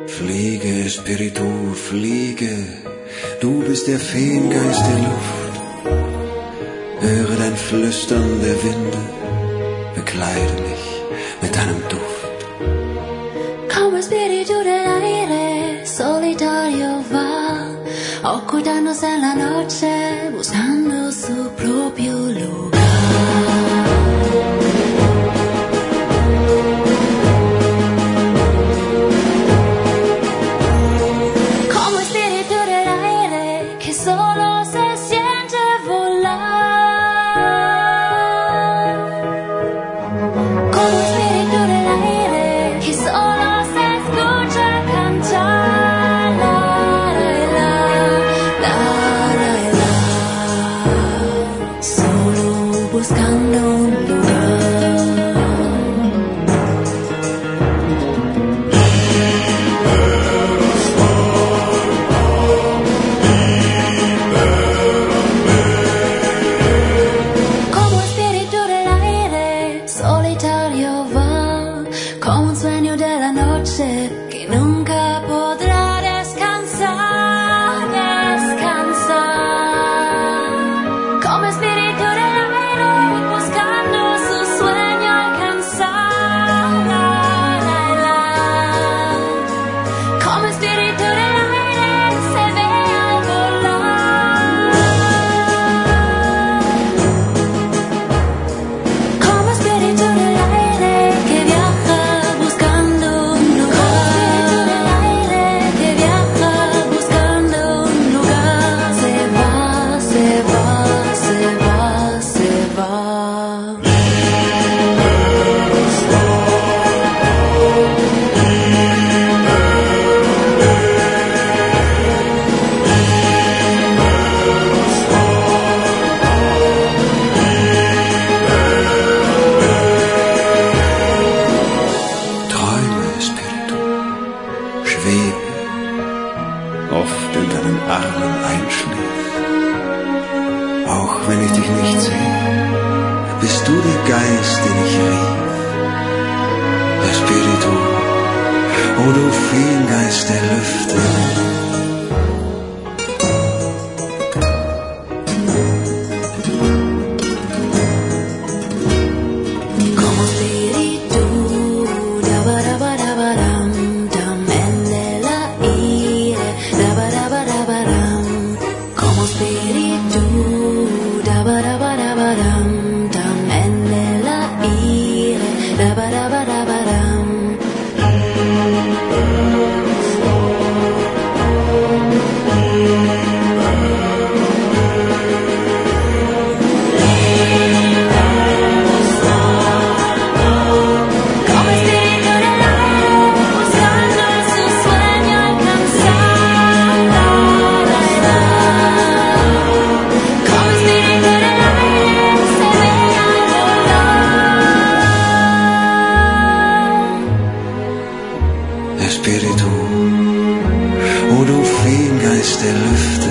Fliege, Espiritu, fliege, du bist der Feengeist der Luft. Höre dein Flüstern der Winde, bekleide mich mit deinem Duft. Como espíritu del aire, solitario va, ocultándose en la noche, buscando su propio lugar. Buscando un lugar. Como espíritu del aire, solitario va, como un sueño de la noche que nunca podrá descansar, descansar. Como espíritu del oft in deinen Armen einschläft. Auch wenn ich dich nicht sehe, bist du der Geist, den ich rief. Espiritu, o du Feengeist der Lüfte. Espiritu, o du Feengeist der Lüfte.